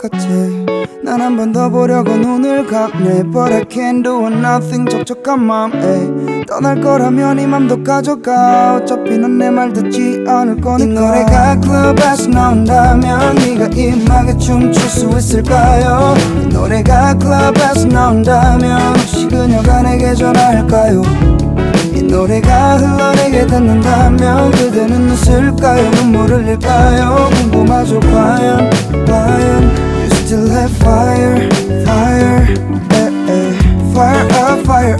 같아. 난 한 번 더 보려고 눈을 감네 But I can't do nothing 촉촉한 맘에 떠날 거라면 이 맘도 가져가 어차피 넌 내 말 듣지 않을 거니까. 이 노래가 클럽에서 나온다면 네가 임하게 춤출 수 있을까요? 이 노래가 클럽에서 나온다면 혹시 그녀가 내게 전화할까요? 이 노래가 흘러내게 듣는다면 그대는 웃을까요? 눈물을 흘릴까요?